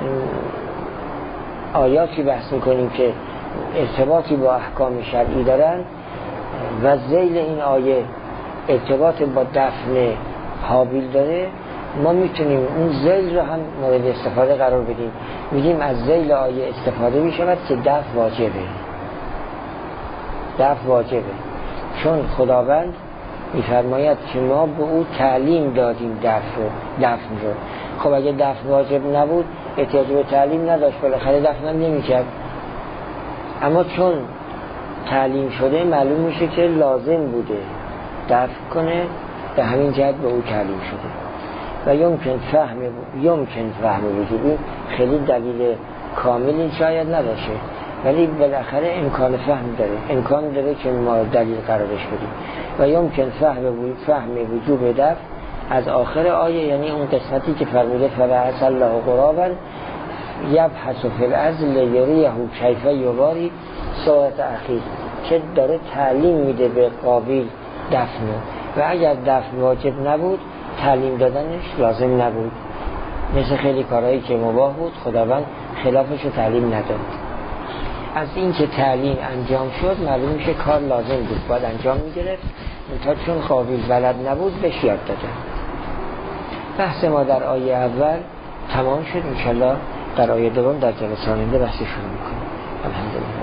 آیاتی بحث میکنیم که ارتباطی با احکام شرعی دارن و ذیل این آیه ارتباط با دفن حابیل داره، ما میتونیم اون ذیل رو هم مورد استفاده قرار بدیم. میگیم از ذیل آیه استفاده میشود که دفع واجبه، چون خداوند میفرماید که ما به او تعلیم دادیم دفن رو. خب اگه دفن واجب نبود احتیاج به تعلیم نداشت، بالاخره دفن هم نمی‌کرد. اما چون تعلیم شده معلوم میشه که لازم بوده دفن کنه، به همین جهت به او تعلیم شده. و یمکن فهم وجوبی خیلی دلیل کاملی شاید نداشه، ولی بالاخره امکان فهم داره، امکان داره که ما دلیل قرارش بدیم. و یمکن فهم وجوب دفع از آخر آیه، یعنی اون قسمتی که فرموده فبعث الله غرابا یبحث فی الارض لیریه کیف یواری سوءة اخیه، که داره تعلیم میده به قابیل دفن، و اگر دفن واجب نبود تعلیم دادنش لازم نبود. مثل خیلی کارهایی که مباح بود خداوند خلافش رو تعلیم نداد. از این که تعلیم انجام شد معلوم میشه کار لازم بود، باید انجام میگرفت، تا چون قابیل بلد نبود بهش یاد دادن. بحث ما در آیه اول تمام شد، انشالله در آیه دوم در جلسه آینده بحث شروع میکنیم. الحمدلله.